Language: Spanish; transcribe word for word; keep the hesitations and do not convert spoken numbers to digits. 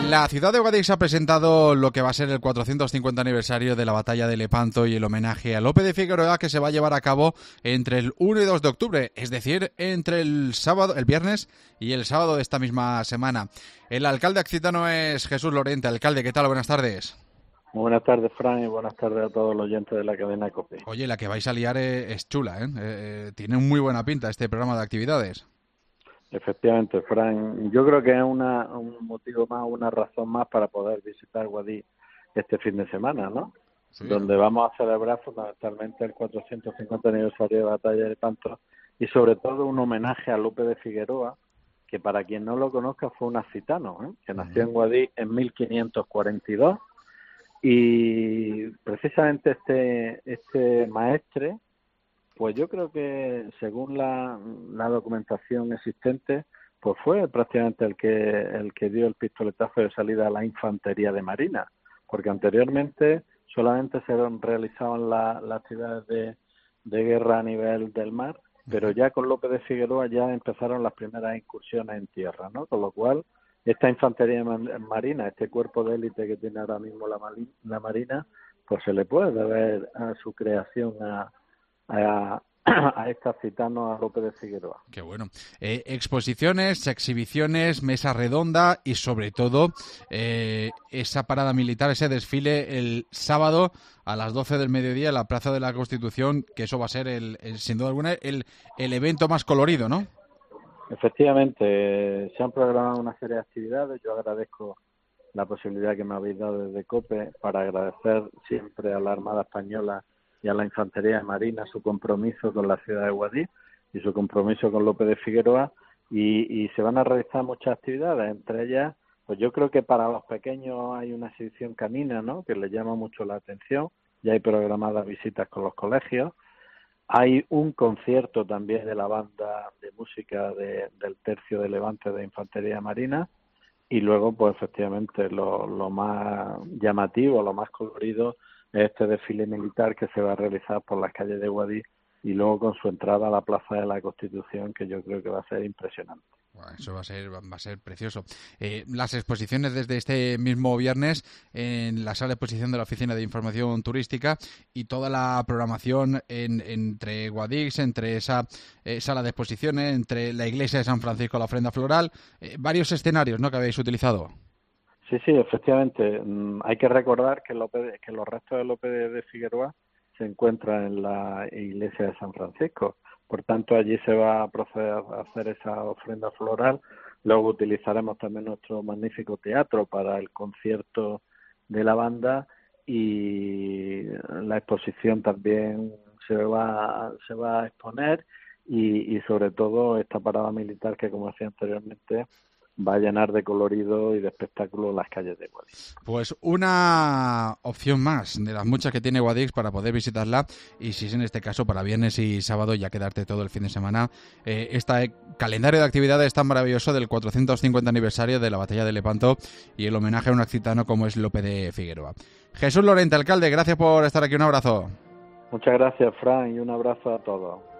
La ciudad de Guadix ha presentado lo que va a ser el cuatrocientos cincuenta aniversario de la batalla de Lepanto y el homenaje a Lope de Figueroa, que se va a llevar a cabo entre el uno y dos de octubre, es decir, entre el sábado, el viernes y el sábado de esta misma semana. El alcalde accitano es Jesús Lorente. Alcalde, ¿qué tal? Buenas tardes. Muy buenas tardes, Fran, y buenas tardes a todos los oyentes de la cadena COPE. Oye, la que vais a liar es, es chula, ¿eh? Eh, Tiene muy buena pinta este programa de actividades. Efectivamente, Fran, yo creo que es una, un motivo más, una razón más para poder visitar Guadix este fin de semana, ¿no? Sí. Donde vamos a celebrar fundamentalmente el cuatrocientos cincuenta aniversario de la batalla de Lepanto y sobre todo un homenaje a Lope de Figueroa, que para quien no lo conozca fue un accitano, ¿eh? Que nació en Guadix en mil quinientos cuarenta y dos y precisamente este, este maestre, pues yo creo que según la, la documentación existente, pues fue prácticamente el que el que dio el pistoletazo de salida a la infantería de marina, porque anteriormente solamente se realizaban la, las actividades de, de guerra a nivel del mar, pero ya con Lope de Figueroa ya empezaron las primeras incursiones en tierra, ¿no? Con lo cual esta infantería marina, este cuerpo de élite que tiene ahora mismo la, la marina, pues se le puede deber a su creación a a, a este accitano, a Lope de Figueroa. Qué bueno. Eh, exposiciones, exhibiciones, mesa redonda y sobre todo eh, esa parada militar, ese desfile el sábado a las doce del mediodía en la Plaza de la Constitución, que eso va a ser el, el sin duda alguna el, el evento más colorido, ¿no? Efectivamente, se han programado una serie de actividades. Yo agradezco la posibilidad que me habéis dado desde COPE para agradecer siempre a la Armada Española y a la Infantería de Marina su compromiso con la ciudad de Guadix y su compromiso con Lope de Figueroa y, y se van a realizar muchas actividades, entre ellas, pues yo creo que para los pequeños hay una exhibición canina, ¿no?, que les llama mucho la atención, ya hay programadas visitas con los colegios, hay un concierto también de la banda de música de, del Tercio de Levante de Infantería de Marina y luego, pues efectivamente, lo, lo más llamativo, lo más colorido este desfile militar que se va a realizar por las calles de Guadix y luego con su entrada a la Plaza de la Constitución, que yo creo que va a ser impresionante. Bueno, eso va a ser va a ser precioso. Eh, las exposiciones desde este mismo viernes en la sala de exposición de la Oficina de Información Turística y toda la programación en, entre Guadix, entre esa eh, sala de exposiciones, entre la iglesia de San Francisco, la ofrenda floral, eh, varios escenarios, ¿no?, que habéis utilizado. Sí, sí, efectivamente. Hay que recordar que, Lope, que los restos de Lope de Figueroa se encuentran en la iglesia de San Francisco. Por tanto, allí se va a proceder a hacer esa ofrenda floral. Luego utilizaremos también nuestro magnífico teatro para el concierto de la banda y la exposición también se va, se va a exponer y, y sobre todo esta parada militar que, como decía anteriormente, va a llenar de colorido y de espectáculo las calles de Guadix. Pues una opción más de las muchas que tiene Guadix para poder visitarla y si es en este caso para viernes y sábado ya quedarte todo el fin de semana. Eh, este calendario de actividades tan maravilloso del cuatrocientos cincuenta aniversario de la batalla de Lepanto y el homenaje a un accitano como es Lope de Figueroa. Jesús Lorente, alcalde, gracias por estar aquí. Un abrazo. Muchas gracias, Fran, y un abrazo a todos.